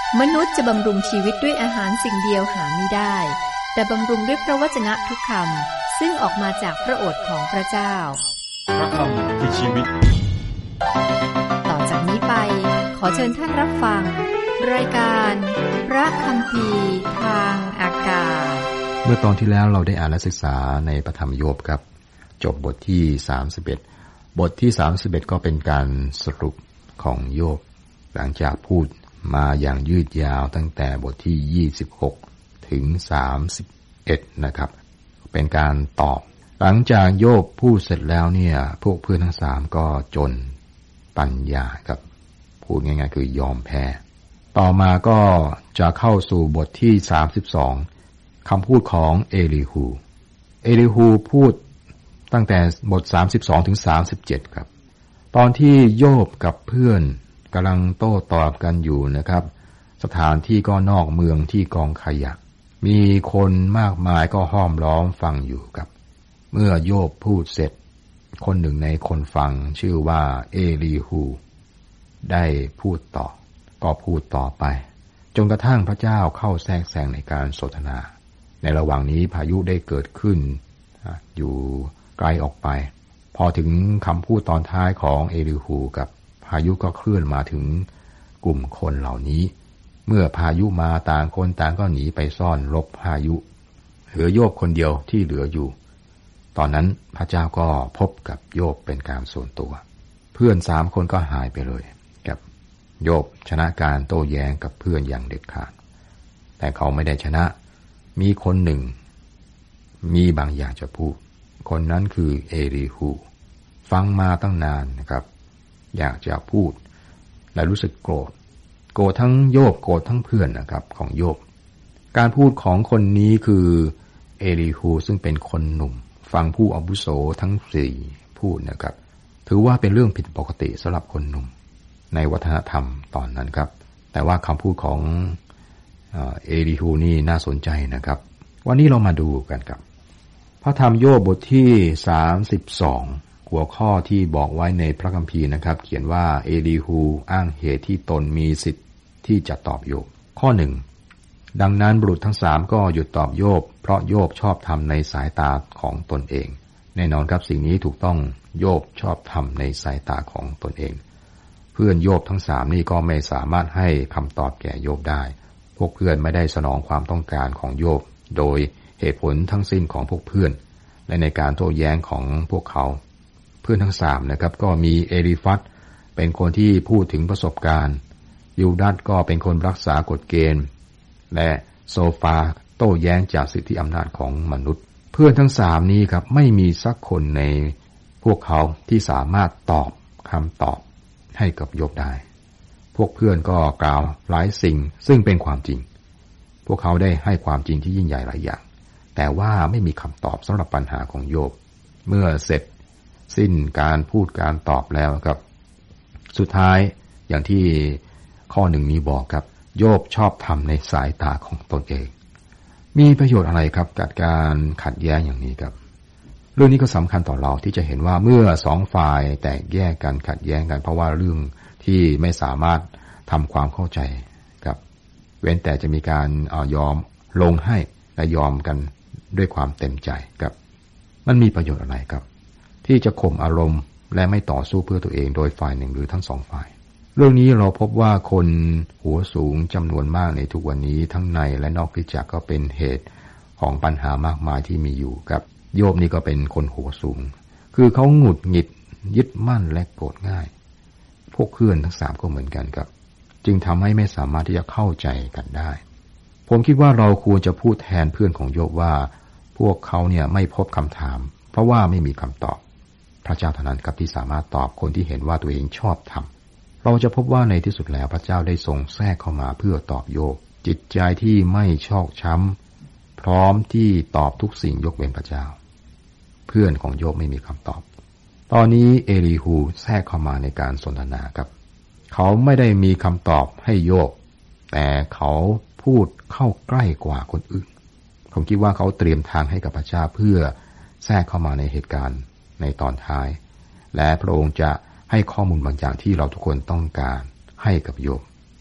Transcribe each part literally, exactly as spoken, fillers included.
มนุษย์จะบำรุงชีวิตด้วยอาหารสิ่งเดียวหาไม่ได้แต่บำรุงด้วยพระวจนะทุกคำซึ่งออกมาจากพระโอษฐ์ของพระเจ้าพระคำคือชีวิตต่อจากนี้ไปขอเชิญท่านรับฟังรายการพระคัมภีร์ทางอากาศเมื่อตอนที่แล้วเราได้อ่านและศึกษาในพระธรรมโยบครับจบบทที่สามสิบเอ็ดบทที่สามสิบเอ็ดก็เป็นการสรุปของโยบหลังจากพูดมาอย่างยืดยาวตั้งแต่บทที่ยี่สิบหกถึงสามสิบเอ็ดนะครับเป็นการตอบหลังจากโยบพูดเสร็จแล้วเนี่ยพวกเพื่อนทั้งสามก็จนปัญญาครับพูดง่ายๆคือยอมแพ้ต่อมาก็จะเข้าสู่บทที่สามสิบสองคำพูดของเอลีฮูเอลีฮูพูดตั้งแต่บทสามสิบสองถึงสามสิบเจ็ดครับตอนที่โยบกับเพื่อนกำลังโต้ตอบกันอยู่นะครับสถานที่ก็นอกเมืองที่กองขยะมีคนมากมายก็ห้อมล้อมฟังอยู่ครับเมื่อโยบพูดเสร็จคนหนึ่งในคนฟังชื่อว่าเอลีฮูได้พูดต่อก็พูดต่อไปจนกระทั่งพระเจ้าเข้าแทรกแซงในการสนทนาในระหว่างนี้พายุได้เกิดขึ้นอยู่ไกลออกไปพอถึงคำพูดตอนท้ายของเอลีฮูกับพายุก็เคลื่อนมาถึงกลุ่มคนเหล่านี้เมื่อพายุมาต่างคนต่างก็หนีไปซ่อนหลบพายุเหลือโยบคนเดียวที่เหลืออยู่ตอนนั้นพระเจ้าก็พบกับโยบเป็นการส่วนตัวเพื่อนสามคนก็หายไปเลยกับโยบชนะการโต้แย้งกับเพื่อนอย่างเด็ดขาดแต่เขาไม่ได้ชนะมีคนหนึ่งมีบางอย่างจะพูดคนนั้นคือเอลีฮูฟังมาตั้งนานนะครับอยากจะพูดและรู้สึกโกรธโกรธทั้งโยบโกรธทั้งเพื่อนนะครับของโยบการพูดของคนนี้คือเอลีฮูซึ่งเป็นคนหนุ่มฟังผู้อาวุโสทั้งสี่พูดนะครับถือว่าเป็นเรื่องผิดปกติสำหรับคนหนุ่มในวัฒนธรรมตอนนั้นครับแต่ว่าคำพูดของเอลีฮูนี่น่าสนใจนะครับวันนี้เรามาดูกันครับพระธรรมโยบบทที่สามสิบสองหัวข้อที่บอกไว้ในพระคัมภีร์นะครับเขียนว่าเอลีฮูอ้างเหตุที่ตนมีสิทธิ์ที่จะตอบโยบข้อหนึ่งดังนั้นบุรุษทั้งสามก็หยุดตอบโยบเพราะโยบชอบทำในสายตาของตนเองแน่นอนครับสิ่งนี้ถูกต้องโยบชอบทำในสายตาของตนเองเพื่อนโยบทั้งสามนี่ก็ไม่สามารถให้คำตอบแก่โยบได้พวกเพื่อนไม่ได้สนองความต้องการของโยบโดยเหตุผลทั้งสิ้นของพวกเพื่อนและในการโต้แย้งของพวกเขาเพื่อนทั้งสามนะครับก็มีเอลิฟัสเป็นคนที่พูดถึงประสบการณ์ยูดัสก็เป็นคนรักษากฎเกณฑ์และโซฟาโต้แย้งจากสิทธิอำนาจของมนุษย์เพื่อนทั้งสามนี้ครับไม่มีสักคนในพวกเขาที่สามารถตอบคำตอบให้กับโยบได้พวกเพื่อนก็กล่าวหลายสิ่งซึ่งเป็นความจริงพวกเขาได้ให้ความจริงที่ยิ่งใหญ่หลายอย่างแต่ว่าไม่มีคำตอบสำหรับปัญหาของโยบเมื่อเสร็จสิ้นการพูดการตอบแล้วครับสุดท้ายอย่างที่ข้อหนึ่งนี้บอกครับโยบชอบทำในสายตาของตนเองมีประโยชน์อะไรครับกับการขัดแย้งอย่างนี้ครับเรื่องนี้ก็สำคัญต่อเราที่จะเห็นว่าเมื่อสองฝ่ายแตกแยกกันขัดแย้งกันเพราะว่าเรื่องที่ไม่สามารถทำความเข้าใจครับเว้นแต่จะมีการยอมลงให้และยอมกันด้วยความเต็มใจครับมันมีประโยชน์อะไรครับที่จะข่มอารมณ์และไม่ต่อสู้เพื่อตัวเองโดยฝ่ายหนึ่งหรือทั้งสองฝ่ายเรื่องนี้เราพบว่าคนหัวสูงจำนวนมากในทุกวันนี้ทั้งในและนอกคริสตจักรก็เป็นเหตุของปัญหามากมายที่มีอยู่ครับโยบนี่ก็เป็นคนหัวสูงคือเขาหงุดหงิดยึดมั่นและโกรธง่ายพวกเพื่อนทั้งสามก็เหมือนกันครับจึงทำให้ไม่สามารถที่จะเข้าใจกันได้ผมคิดว่าเราควรจะพูดแทนเพื่อนของโยบว่าพวกเขาเนี่ยไม่พบคำถามเพราะว่าไม่มีคำตอบพระเจ้าเท่านั้นครับที่สามารถตอบคนที่เห็นว่าตัวเองชอบทำเราจะพบว่าในที่สุดแล้วพระเจ้าได้ทรงแทรกเข้ามาเพื่อตอบโยบจิตใจที่ไม่ชอกช้ำพร้อมที่ตอบทุกสิ่งยกเว้นพระเจ้าเพื่อนของโยบไม่มีคำตอบตอนนี้เอลีฮูแทรกเข้ามาในการสนทนาครับเขาไม่ได้มีคำตอบให้โยบแต่เขาพูดเข้าใกล้กว่าคนอื่นผมคิดว่าเขาเตรียมทางให้กับพระเจ้าเพื่อแทรกเข้ามาในเหตุการณ์ในตอนท้ายและพระองค์จะให้ข้อมูลบางอย่างที่เราทุกคนต้องการให้กับโยบ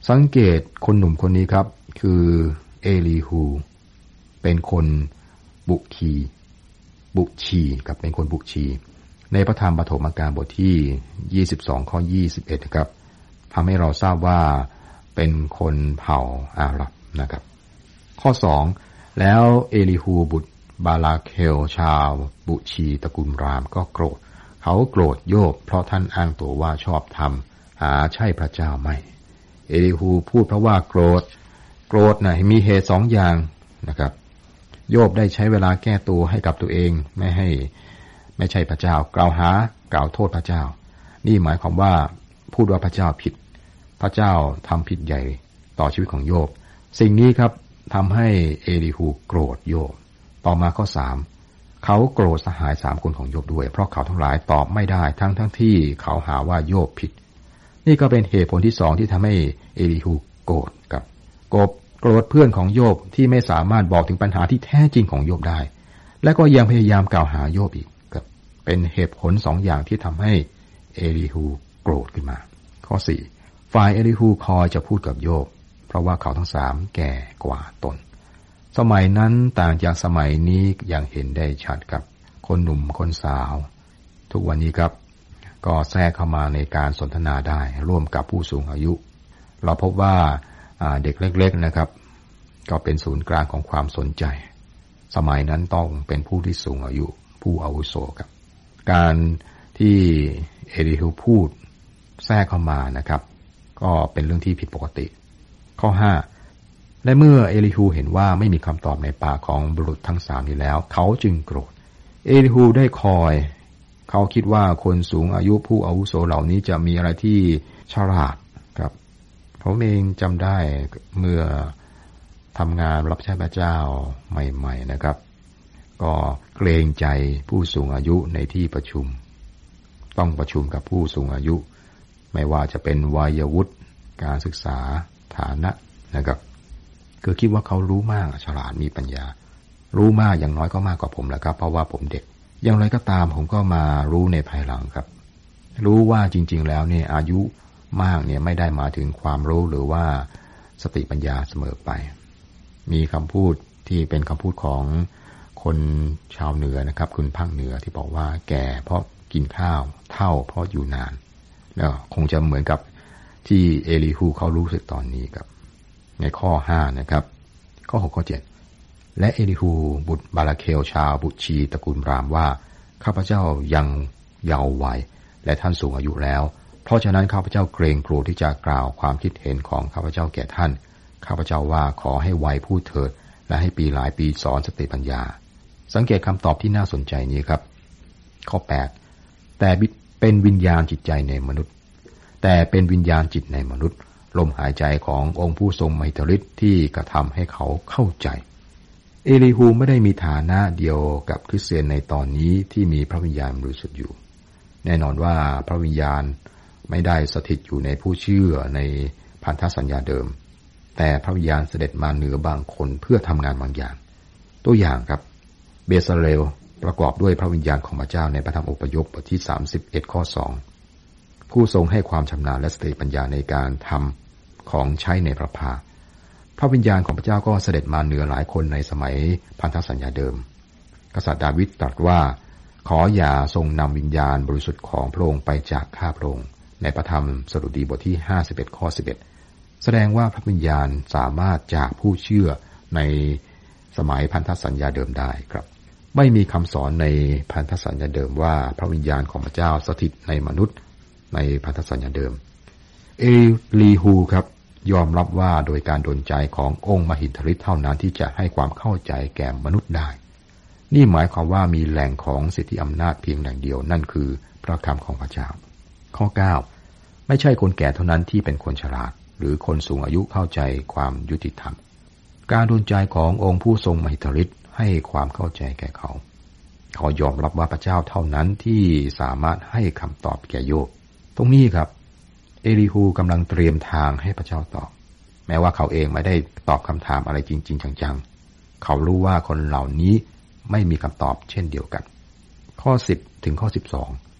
สังเกตคนหนุ่มคนนี้ครับคือเอลีฮูเป็นคนบุคีบุชีกับเป็นคนบุชีในพระธรรมปฐมกาลบทที่ยี่สิบสองข้อยี่สิบเอ็ดครับทำให้เราทราบว่าเป็นคนเผ่าอาหรับนะครับข้อสองแล้วเอลีฮูบุตรบาลาเคลชาวบุชีตระกูลรามก็โกรธเขาโกรธโยบเพราะท่านอ้างตัวว่าชอบธรรมหาใช่พระเจ้าไหมเอลีฮูพูดเพราะว่าโกรธโกรธนะมีเหตุสองอย่างนะครับโยบได้ใช้เวลาแก้ตัวให้กับตัวเองไม่ให้ไม่ใช่พระเจ้ากล่าวหากล่าวโทษพระเจ้านี่หมายความว่าพูดว่าพระเจ้าผิดพระเจ้าทำผิดใหญ่ต่อชีวิตของโยบสิ่งนี้ครับทำให้เอลีฮูโกรธโยบต่อมาข้อสามเขาโกรธสหายสามคนของโยบด้วยเพราะเขาทั้งหลายตอบไม่ได้ทั้งทั้งที่เขาหาว่าโยบผิดนี่ก็เป็นเหตุผลที่สองที่ทำให้เอลีฮูโกรธกับกบโกรธเพื่อนของโยบที่ไม่สามารถบอกถึงปัญหาที่แท้จริงของโยบได้และก็ยังพยายามกล่าวหาโยบอีกกับเป็นเหตุผลสองอย่างที่ทำให้เอลีฮูโกรธขึ้นมาข้อสี่ฝ่ายเอลีฮูคอยจะพูดกับโยบเพราะว่าเขาทั้งสามแก่กว่าตนสมัยนั้นต่างจากสมัยนี้อย่างเห็นได้ชัดกับคนหนุ่มคนสาวทุกวันนี้ครับก็แทรกเข้ามาในการสนทนาได้ร่วมกับผู้สูงอายุเราพบว่าเด็กเล็กๆนะครับก็เป็นศูนย์กลางของความสนใจสมัยนั้นต้องเป็นผู้ที่สูงอายุผู้อาวุโสครับการที่เอลีฮูพูดแทรกเข้ามานะครับก็เป็นเรื่องที่ผิดปกติข้อห้าและเมื่อเอลีฮูเห็นว่าไม่มีคำตอบในปากของบุรุษทั้งสามนี้แล้วเขาจึงโกรธเอลีฮูได้คอยเขาคิดว่าคนสูงอายุผู้อาวุโสเหล่านี้จะมีอะไรที่ฉลาดครับผมเองจำได้เมื่อทำงานรับใช้พระเจ้าใหม่ๆนะครับก็เกรงใจผู้สูงอายุในที่ประชุมต้องประชุมกับผู้สูงอายุไม่ว่าจะเป็นวัยวุฒิการศึกษาฐานะนะครับคือคิดว่าเขารู้มากฉลาดมีปัญญารู้มากอย่างน้อยก็มากกว่าผมแล้วครับเพราะว่าผมเด็กอย่างไรก็ตามผมก็มารู้ในภายหลังครับรู้ว่าจริงๆแล้วเนี่ยอายุมากเนี่ยไม่ได้มาถึงความรู้หรือว่าสติปัญญาเสมอไปมีคำพูดที่เป็นคำพูดของคนชาวเหนือนะครับคุณภาคเหนือที่บอกว่าแก่เพราะกินข้าวเฒ่าเพราะอยู่นานแล้วคงจะเหมือนกับที่เอลีฮูเขารู้สึกตอนนี้ครับในข้อห้านะครับข้อหกข้อเจ็ดและเอลีฮูบุตรบาลาเคลชาวบุชีตระกูลรามว่าข้าพเจ้ายังเยาว์วัยและท่านสูงอายุแล้วเพราะฉะนั้นข้าพเจ้าเกรงกลัวที่จะกล่าวความคิดเห็นของข้าพเจ้าแก่ท่านข้าพเจ้าว่าขอให้วัยพูดเถิดและให้ปีหลายปีสอนสติปัญญาสังเกตคำตอบที่น่าสนใจนี้ครับข้อแปดแต่เป็นวิญญาณจิตใจในมนุษย์แต่เป็นวิญญาณจิตในมนุษย์ลมหายใจขององค์ผู้ทรงมหิทธิฤทธิ์ที่กระทำให้เขาเข้าใจเอลีฮูไม่ได้มีฐานะเดียวกับคริสเตียนในตอนนี้ที่มีพระวิญญาณบริสุทธิ์อยู่แน่นอนว่าพระวิญญาณไม่ได้สถิตอยู่ในผู้เชื่อในพันธสัญญาเดิมแต่พระวิญญาณเสด็จมาเหนือบางคนเพื่อทำงานบางอย่างตัวอย่างครับเบซาเลลประกอบด้วยพระวิญญาณของพระเจ้าในพระธรรมอพยพบทที่สามสิบเอ็ดข้อสองผู้ทรงให้ความชำนาญและสติปัญญาในการทำของใช้ในพระภาคพระวิญญาณของพระเจ้าก็เสด็จมาเหนือหลายคนในสมัยพันธสัญญาเดิมกษัตริย์ดาวิดตรัสว่าขออย่าทรงนำวิญญาณบริสุทธิ์ของพระองค์ไปจากข้าพระองค์ในพระธรรมสดุดีบทที่ห้าสิบเอ็ดข้อสิบเอ็ดแสดงว่าพระวิญญาณสามารถจากผู้เชื่อในสมัยพันธสัญญาเดิมได้ครับไม่มีคำสอนในพันธสัญญาเดิมว่าพระวิญญาณของพระเจ้าสถิตในมนุษย์ในพันธสัญญาเดิมเอลีฮูครับยอมรับว่าโดยการดลใจขององค์มหิทธิฤทธิ์เท่านั้นที่จะให้ความเข้าใจแก่มนุษย์ได้นี่หมายความว่ามีแหล่งของสิทธิอำนาจเพียงแหล่งเดียวนั่นคือพระคำของพระเจ้าข้อเก้าไม่ใช่คนแก่เท่านั้นที่เป็นคนฉลาดหรือคนสูงอายุเข้าใจความยุติธรรมการดลใจขององค์ผู้ทรงมหิทธิฤทธิ์ให้ความเข้าใจแก่เขาเขายอมรับว่าพระเจ้าเท่านั้นที่สามารถให้คำตอบแก่โยบตรงนี้ครับเอลีฮูกำลังเตรียมทางให้พระเจ้าตอบแม้ว่าเขาเองไม่ได้ตอบคำถามอะไรจริงๆจังๆเขารู้ว่าคนเหล่านี้ไม่มีคำตอบเช่นเดียวกันข้อสิบถึงข้อสิบสอง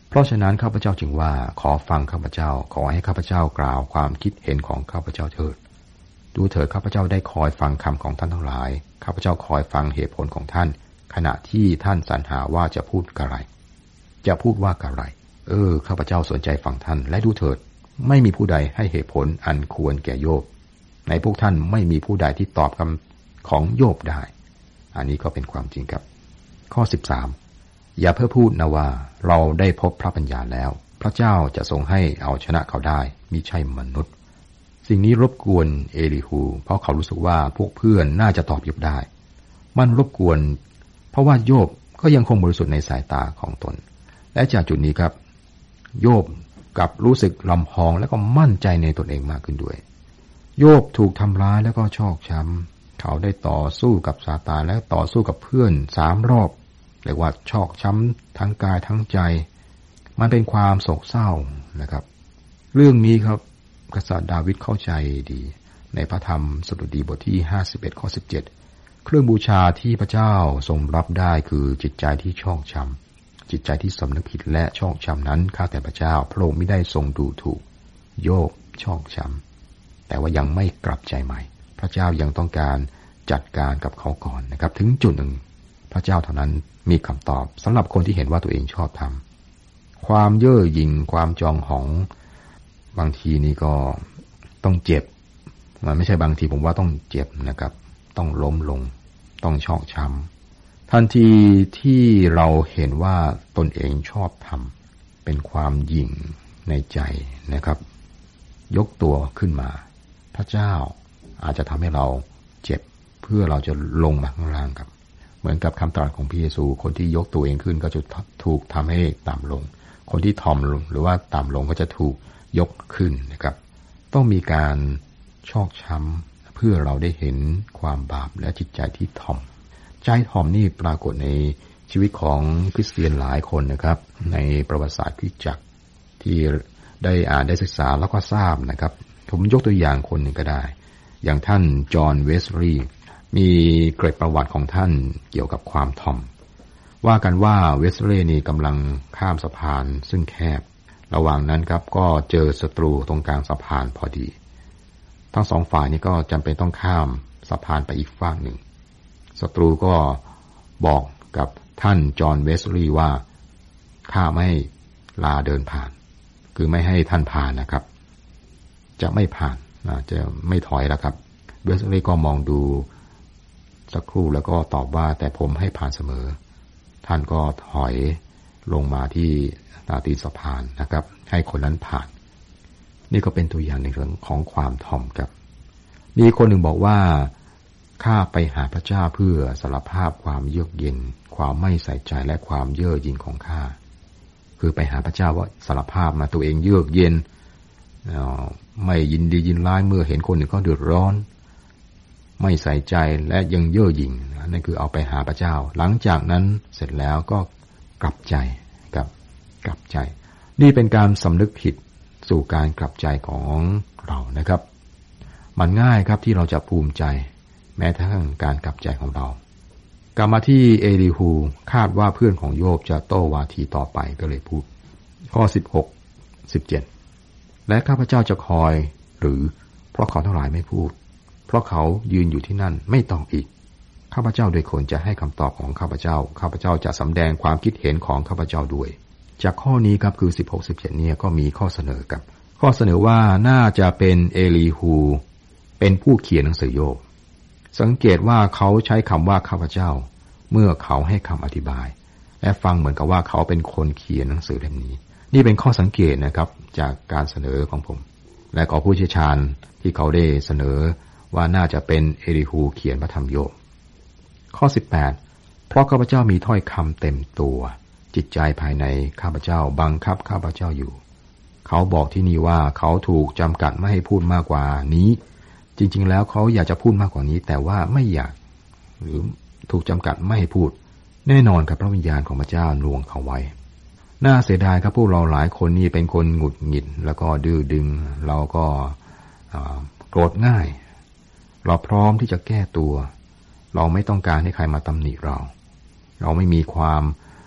เพราะฉะนั้นข้าพเจ้าจึงว่าขอฟังข้าพเจ้าขอให้ข้าพเจ้ากล่าวความคิดเห็นของข้าพเจ้าเถิดดูเถิดข้าพเจ้าได้คอยฟังคำของท่านทั้งหลายข้าพเจ้าคอยฟังเหตุผลของท่านขณะที่ท่านสรรหาว่าจะพูดอะไรจะพูดว่าอะไรเออข้าพเจ้าสนใจฟังท่านและดูเถิดไม่มีผู้ใดให้เหตุผลอันควรแก่โยบในพวกท่านไม่มีผู้ใดที่ตอบคำของโยบได้อันนี้ก็เป็นความจริงครับข้อสิบสามอย่าเพ้อพูดนะว่าเราได้พบพระปัญญาแล้วพระเจ้าจะทรงให้เอาชนะเขาได้มิใช่มนุษย์สิ่งนี้รบกวนเอลีฮูเพราะเขารู้สึกว่าพวกเพื่อนน่าจะตอบโยบได้มันรบกวนเพราะว่าโยบก็ยังคงบริสุทธิ์ในสายตาของตนและจากจุดนี้ครับโยบกับรู้สึกลำพองและก็มั่นใจในตนเองมากขึ้นด้วยโยบถูกทำร้ายแล้วก็ชอกช้ำเขาได้ต่อสู้กับซาตานและต่อสู้กับเพื่อนสามรอบเรียกว่าชอกช้ำทั้งกายทั้งใจมันเป็นความโศกเศร้านะครับเรื่องนี้ครับกษัตริย์ดาวิดเข้าใจดีในพระธรรมสดุดีบทที่ห้าสิบเอ็ดข้อสิบเจ็ดเครื่องบูชาที่พระเจ้าทรงรับได้คือจิตใจที่ชอกช้ำจิตใจที่สำนึกผิดและชอกช้ำนั้นข้าแต่พระเจ้าพระองค์ไม่ได้ทรงดูถูกโยบชอกช้ำแต่ว่ายังไม่กลับใจใหม่พระเจ้ายังต้องการจัดการกับเขาก่อนนะครับถึงจุดหนึ่งพระเจ้าเท่านั้นมีคำตอบสำหรับคนที่เห็นว่าตัวเองชอบทำความเย่อหยิ่งความจองหองบางทีนี่ก็ต้องเจ็บมันไม่ใช่บางทีผมว่าต้องเจ็บนะครับต้องล้มลงต้องชอกช้ำทันทีที่เราเห็นว่าตนเองชอบทำเป็นความหยิ่งในใจนะครับยกตัวขึ้นมาพระเจ้าอาจจะทำให้เราเจ็บเพื่อเราจะลงมาข้างล่างครับเหมือนกับคำตรัสของพระเยซูคนที่ยกตัวเองขึ้นก็จะถูกทำให้ต่ำลงคนที่ถ่อมลงหรือว่าต่ำลงก็จะถูกยกขึ้นนะครับต้องมีการชอกช้ำเพื่อเราได้เห็นความบาปและจิตใจที่ถ่อมใจถ่อมนี่ปรากฏในชีวิตของคริสเตียนหลายคนนะครับในประวัติศาสตร์คริสตจักรที่ได้อ่านได้ศึกษาแล้วก็ทราบนะครับผมยกตัวอย่างคนหนึ่งก็ได้อย่างท่านจอห์นเวสลีย์มีเกร็ดประวัติของท่านเกี่ยวกับความถ่อมว่ากันว่าเวสลีย์นี่กำลังข้ามสะพานซึ่งแคบระหว่างนั้นครับก็เจอศัตรูตรงกลางสะพานพอดีทั้งสองฝ่ายนี่ก็จำเป็นต้องข้ามสะพานไปอีกฝั่งหนึ่งศัตรูก็บอกกับท่านจอห์นเวสลีย์ว่าข้าไม่ลาเดินผ่านคือไม่ให้ท่านผ่านนะครับจะไม่ผ่านนะจะไม่ถอยแล้วครับเวสลีย์ก็มองดูสักครู่แล้วก็ตอบว่าแต่ผมให้ผ่านเสมอท่านก็ถอยลงมาที่ตีนสะพานนะครับให้คนนั้นผ่านนี่ก็เป็นตัวอย่างในเรื่องของความถ่อมครับมีคนหนึ่งบอกว่าข้าไปหาพระเจ้าเพื่อสารภาพความเยือกเย็นความไม่ใส่ใจและความเย่อหยิ่งของข้าคือไปหาพระเจ้าว่าสารภาพมาตัวเองเยือกเย็นไม่ยินดียินร้ายเมื่อเห็นคนอื่นเขาเดือดร้อนไม่ใส่ใจและยังเย่อหยิ่งนั่นคือเอาไปหาพระเจ้าหลังจากนั้นเสร็จแล้วก็กลับใจกับกลับใจนี่เป็นการสำนึกผิดสู่การกลับใจของเรานะครับมันง่ายครับที่เราจะภูมิใจแม้ทั้งการกลับใจของเรากลับมาที่เอลีฮูคาดว่าเพื่อนของโยบจะโต้วาทีต่อไปก็เลยพูดข้อสิบหก สิบเจ็ดและข้าพเจ้าจะคอยหรือเพราะเขาทั้งหลายไม่พูดเพราะเขายืนอยู่ที่นั่นไม่ตอบอีกข้าพเจ้าโดยคนจะให้คำตอบของข้าพเจ้าข้าพเจ้าจะสำแดงความคิดเห็นของข้าพเจ้าด้วยจากข้อนี้ครับคือสิบหก สิบเจ็ดเนี่ยก็มีข้อเสนอกับข้อเสนอว่าน่าจะเป็นเอลีฮูเป็นผู้เขียนหนังสือโยบสังเกตว่าเขาใช้คำว่าข้าพเจ้าเมื่อเขาให้คำอธิบายและฟังเหมือนกับว่าเขาเป็นคนเขียนหนังสือเล่มนี้นี่เป็นข้อสังเกตนะครับจากการเสนอของผมและก็ผู้เชี่ยวชาญที่เขาได้เสนอว่าน่าจะเป็นเอลีฮูเขียนพระธรรมโยบข้อสิบแปดเพราะข้าพเจ้ามีถ้อยคำเต็มตัวจิตใจภายในข้าพเจ้าบังคับข้าพเจ้าอยู่เขาบอกที่นี่ว่าเขาถูกจำกัดไม่ให้พูดมากกว่านี้จริงๆแล้วเขาอยากจะพูดมากกว่านี้แต่ว่าไม่อยากหรือถูกจำกัดไม่ให้พูดแน่นอนกับพระวิญญาณของพระเจ้าลวงเขาไว้น่าเสียดายครับพวกเราหลายคนนี่เป็นคนหงุดหงิดแล้วก็ดื้อดึงเราก็โกรธง่ายเราพร้อมที่จะแก้ตัวเราไม่ต้องการให้ใครมาตำหนิเราเราไม่มีความ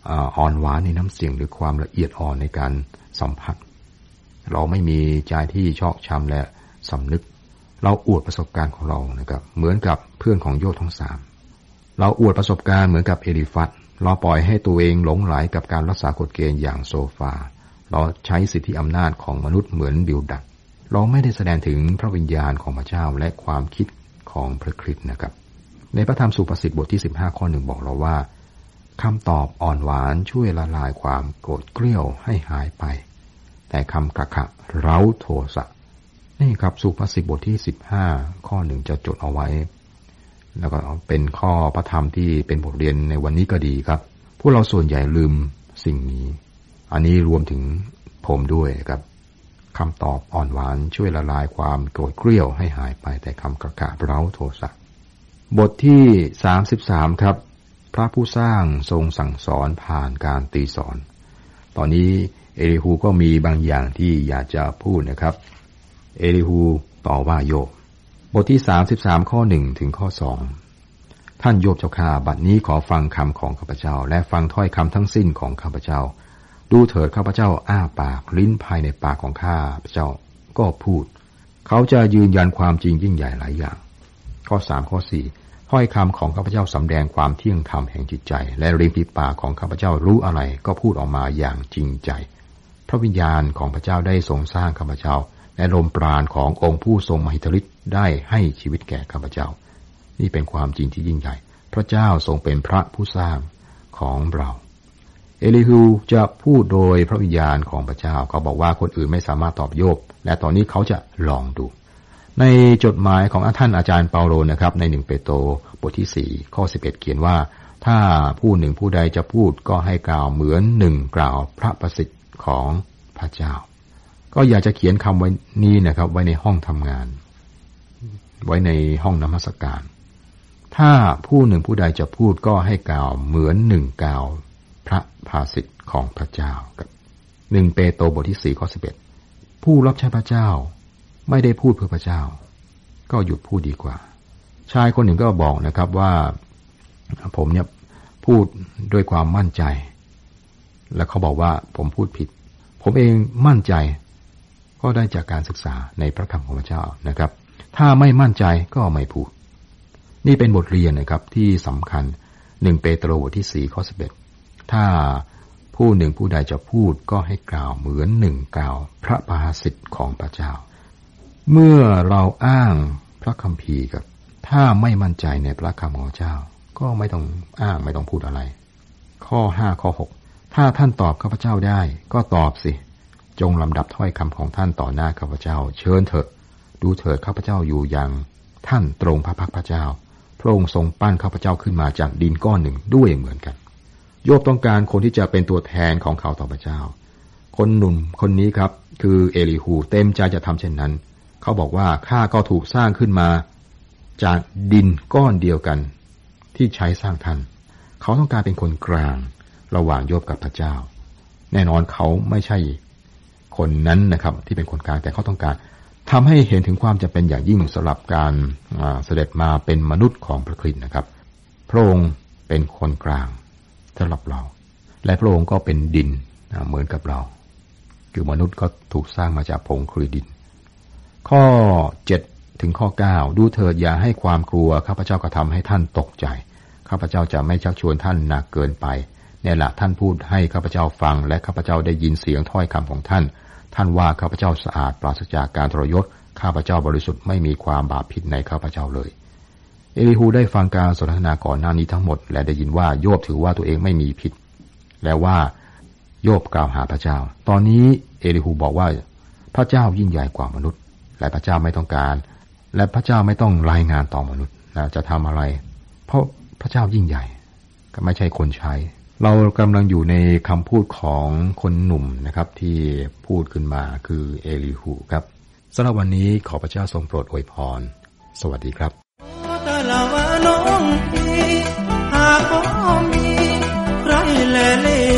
อ่อนหวานในน้ำเสียงหรือความละเอียดอ่อนในการสัมผัสเราไม่มีใจที่ชอกช้ำและสำนึกเราอวดประสบการณ์ของเรานะครับเหมือนกับเพื่อนของโยธทั้งสามเราอวดประสบการณ์เหมือนกับเอลิฟัสเราปล่อยให้ตัวเองหลงไหลกับการรักษากฎเกณฑ์อย่างโซฟาเราใช้สิทธิอำนาจของมนุษย์เหมือนบิลดักเราไม่ได้แสดงถึงพระวิญญาณของพระเจ้าและความคิดของพระคริสต์นะครับในพระธรรมสุภาษิตบทที่สิบห้าข้อหนึ่งบอกเราว่าคำตอบอ่อนหวานช่วยละลายความโกรธเกรี้ยวให้หายไปแต่คำกระขะเร้าโทสะนี่ครับสุภาษิตบทที่สิบห้าข้อหนึ่งจะจดเอาไว้แล้วก็เป็นข้อพระธรรมที่เป็นบทเรียนในวันนี้ก็ดีครับพวกเราส่วนใหญ่ลืมสิ่งนี้อันนี้รวมถึงผมด้วยครับคำตอบอ่อนหวานช่วยละลายความโกรธเกรี้ยวให้หายไปแต่คำกระขะเร้าโทสะบทที่สามสิบสามครับพระผู้สร้างทรงสั่งสอนผ่านการตีสอนตอนนี้เอลิฮูก็มีบางอย่างที่อยากจะพูดนะครับเอลิฮูต่อว่าโยบบทที่สามสิบสามข้อหนึ่งถึงข้อสองท่านโยบเจ้าข้าบัดนี้ขอฟังคำของข้าพเจ้าและฟังถ้อยคำทั้งสิ้นของข้าพเจ้าดูเถิดข้าพเจ้าอ้าปากลิ้นภายในปากของข้าพเจ้าก็พูดเขาจะยืนยันความจริงยิ่งใหญ่หลายอย่างข้อสามข้อสี่ถ้อยคำของข้าพเจ้าสำแดงความเที่ยงธรรมแห่งจิตใจและริมฝีปากของข้าพเจ้ารู้อะไรก็พูดออกมาอย่างจริงใจพระวิญญาณของพระเจ้าได้ทรงสร้างข้าพเจ้าและลมปราณขององค์ผู้ทรงมหิทธิฤทธิ์ได้ให้ชีวิตแก่ข้าพเจ้านี่เป็นความจริงที่ยิ่งใหญ่พระเจ้าทรงเป็นพระผู้สร้างของเราเอลิฮูจะพูดโดยพระวิญญาณของพระเจ้าเขาบอกว่าคนอื่นไม่สามารถตอบโยบและตอนนี้เขาจะลองดูในจดหมายของท่านอาจารย์เปาโลนะครับในหนึ่งเปโตรบทที่สี่ข้อสิบเอ็ดเขียนว่าถ้าผู้หนึ่งผู้ใดจะพูดก็ให้กล่าวเหมือนหนึ่งกล่าวพระประสิทธิ์ของพระเจ้าก็อยากจะเขียนคำไว้นี้นะครับไว้ในห้องทำงานไว้ในห้องนมัสการถ้าผู้หนึ่งผู้ใดจะพูดก็ให้กล่าวเหมือนหนึ่งกล่าวพระภาษิตของพระเจ้ากับหนึ่งเปโตรบทที่สี่ข้อสิบเอ็ดผู้รับใช้พระเจ้าไม่ได้พูดเพื่อพระเจ้าก็หยุดพูดดีกว่าชายคนหนึ่งก็บอกนะครับว่าผมเนี่ยพูดด้วยความมั่นใจและเขาบอกว่าผมพูดผิดผมเองมั่นใจก็ได้จากการศึกษาในพระคำของพระเจ้านะครับถ้าไม่มั่นใจก็ไม่พูดนี่เป็นบทเรียนนะครับที่สำคัญหนึ่งเปโตรบทที่สี่ข้อสิบเอ็ดถ้าผู้หนึ่งผู้ใดจะพูดก็ให้กล่าวเหมือนหนึ่งกล่าวพระภาษิตของพระเจ้าเมื่อเราอ้างพระคัมภีร์ครับถ้าไม่มั่นใจในพระคำของพระเจ้าก็ไม่ต้องอ้างไม่ต้องพูดอะไรข้อห้าข้อหกถ้าท่านตอบข้าพเจ้าได้ก็ตอบสิจงลำดับถ้อยคำของท่านต่อหน้าข้าพเจ้าเชิญเถิดดูเถิดข้าพเจ้าอยู่อย่างท่านตรงพระพักพระเจ้าพระองค์ทรงปั้นข้าพเจ้าขึ้นมาจากดินก้อนหนึ่งด้วยเหมือนกันโยบต้องการคนที่จะเป็นตัวแทนของเขาต่อพระเจ้าคนหนุ่มคนนี้ครับคือเอลิฮูเต็มใจจะทำเช่นนั้นเขาบอกว่าข้าก็ถูกสร้างขึ้นมาจากดินก้อนเดียวกันที่ใช้สร้างท่านเขาต้องการเป็นคนกลางระหว่างโยบกับพระเจ้าแน่นอนเขาไม่ใช่คนนั้นนะครับที่เป็นคนกลางแต่เขาต้องการทำให้เห็นถึงความจำเป็นอย่างยิ่งสำหรับการเสด็จมาเป็นมนุษย์ของพระคริสต์นะครับพระองค์เป็นคนกลางสำหรับเราและพระองค์ก็เป็นดินเหมือนกับเราคือมนุษย์ก็ถูกสร้างมาจากผงคลุยดินข้อเจ็ดถึงข้อเก้าดูเถิดอย่าให้ความกลัวข้าพเจ้ากระทำให้ท่านตกใจข้าพเจ้าจะไม่ชักชวนท่านหนักเกินไปเนี่ยแหละท่านพูดให้ข้าพเจ้าฟังและข้าพเจ้าได้ยินเสียงถ้อยคำของท่านท่านว่าข้าพเจ้าสะอาดปราศจากการทรยศข้าพเจ้าบริสุทธิ์ไม่มีความบาปผิดในข้าพเจ้าเลยเอลิฮูได้ฟังการสนทนาก่อนหน้านี้ทั้งหมดและได้ยินว่าโยบถือว่าตัวเองไม่มีผิดและว่าโยบกล่าวหาพระเจ้าตอนนี้เอลิฮูบอกว่าพระเจ้ายิ่งใหญ่กว่ามนุษย์และพระเจ้าไม่ต้องการและพระเจ้าไม่ต้องรายงานต่อมนุษย์นะจะทำอะไรเพราะพระเจ้ายิ่งใหญ่ก็ไม่ใช่คนใช้เรากำลังอยู่ในคำพูดของคนหนุ่มนะครับที่พูดขึ้นมาคือเอลิฮูครับสำหรับวันนี้ขอพระเจ้าทรงโปรดอวยพรสวัสดีครับแต่ละว่าน้องพี่หากพอมีใครแลเล่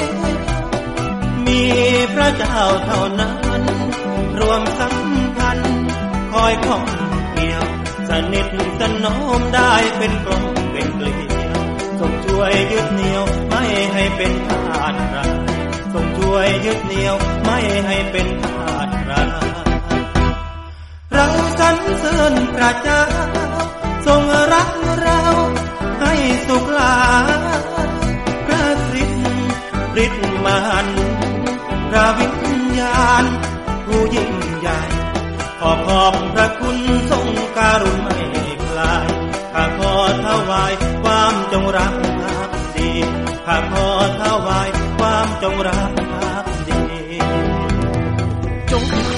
มีพระเจ้าเท่านั้นรวมสัมพันธ์คอยข้องเกี่ยวสนิทสนมได้เป็นกลมเป็นเกลียวส่งช่วยช่วยยึดเหนี่ยวไม่ให้เป็นทาสเราทรงช่วยยึดเหนี่ยวไม่ให้เป็นทาสเราเราสรรเสริญพระเจ้าทรงรักเราให้สุขหลายพระฤทธิ์ฤทธิ์มหันต์พระวิญญาณผู้ยิ่งใหญ่ขอขอบพระคุณทรงการุณไม่คลายข้าขอถวายความจงรักภักดีข้าขอถวายความจงรักภักดีจง